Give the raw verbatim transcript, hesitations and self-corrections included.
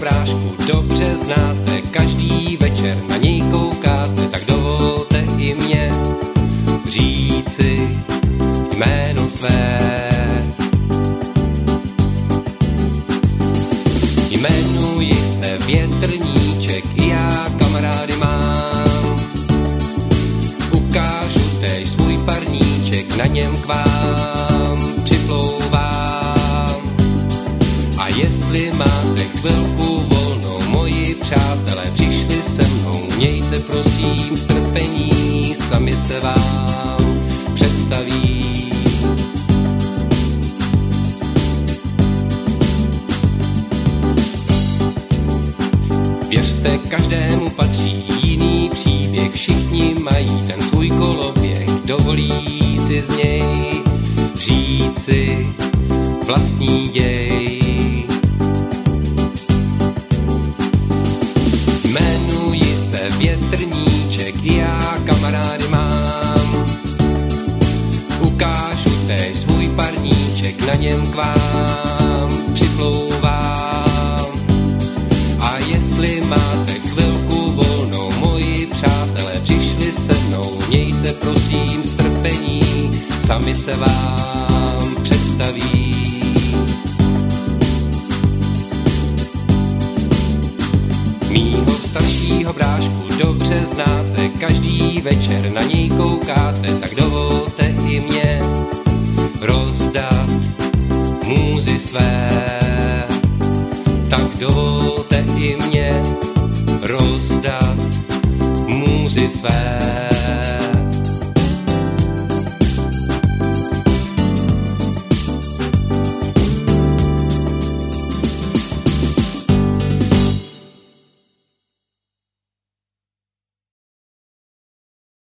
brášku dobře znáte, každý večer na něj koukáte, tak dovolte i mě říci jméno své. Jmenuji se Větrníček, i já kamarády mám. Ukážu též svůj parníček, na něm k vám připlouvám. A jestli máte chvilku volnou, moji přátelé přišli se mnou, mějte prosím strpení, sami se vám představí. Věřte, každému patří jiný příběh, všichni mají ten svůj koloběh, dovolí si z něj říci vlastní děj. Jmenuji se Větrníček, i já kamarády mám. Ukážu též svůj parníček, na něm k vám připlouvám. A jestli máte chvilku volnou, moji přátelé přišli se mnou, mějte prosím strpení, sami se vám představí. Mýho staršího brášku dobře znáte, každý večer na něj koukáte, tak dovolte i mě rozdat můzy své. Tak dovolte i mě rozdat můzy své.